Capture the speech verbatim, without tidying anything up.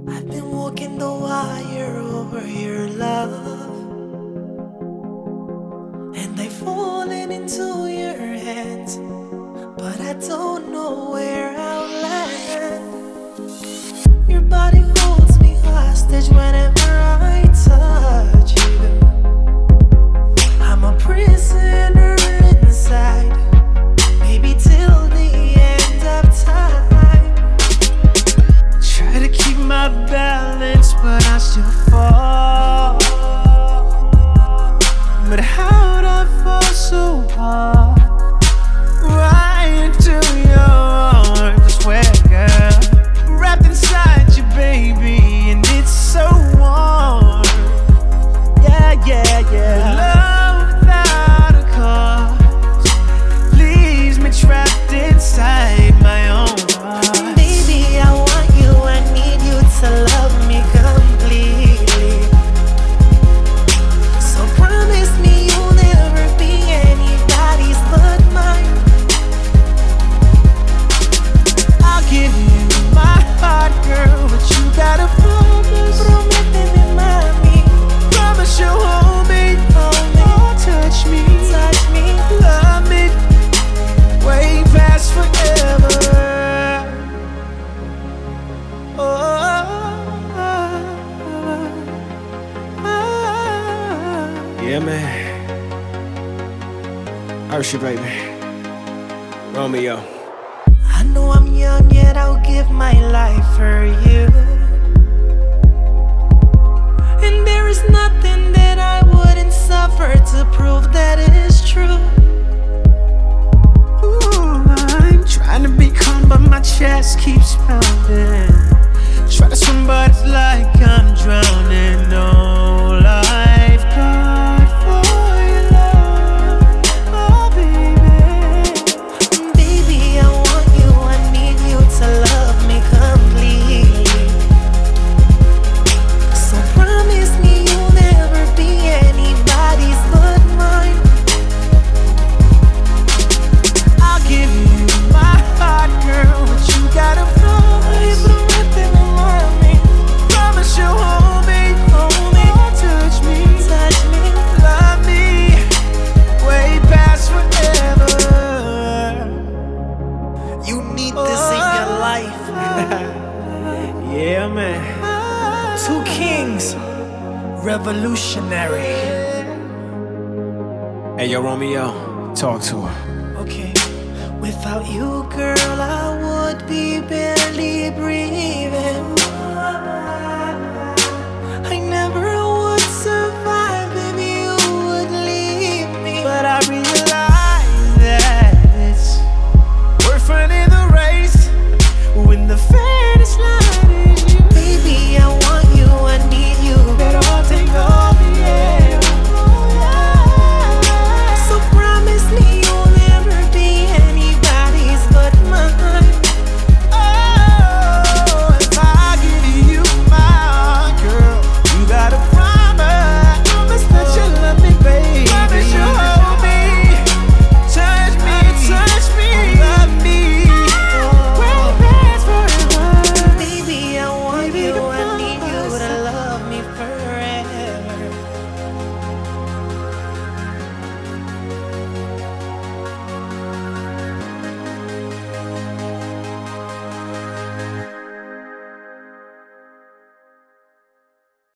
I've been walking the wire over your love, and I've fallen into your hands, but I don't know where I'll land. Your body holds me hostage whenever I touch you. I'm a prisoner inside, maybe till the end of time. Try to keep my balance, but I still fall. But how'd I fall so hard? Right into your arms, I swear, girl. Wrapped inside you, baby, and it's so warm. Yeah, yeah, yeah. Love without a cause leaves me trapped inside my own heart. Baby, I want you, I need you to love me completely. So promise me you'll never be anybody's but mine. I'll give you my heart, girl, but you gotta promise. Prométeme, mami. Promise you'll hold me, hold me, touch me, touch me, love me, way past forever. Oh, oh, oh, oh. Yeah, man. Usher, baby. Romeo. I know I'm young, yet I'll give my life for you. And there is nothing that I wouldn't suffer to prove that it is true. Ooh, I'm trying to be calm, but my chest keeps pounding. Try to swim, but it's like I'm drowning. No lifeguard for your love, oh baby. Baby, I want you, I need you to love me completely. So promise me you'll never be anybody's but mine. I'll give you my heart, girl, but you gotta promise. Prométeme, mami. Promise you'll hold me, hold me, touch me, touch me, love me, way past forever. You need this in your life. Yeah, man. Two kings, revolutionary. Hey, yo, Romeo, talk to her. Okay, without you, girl, I would be barely breathing.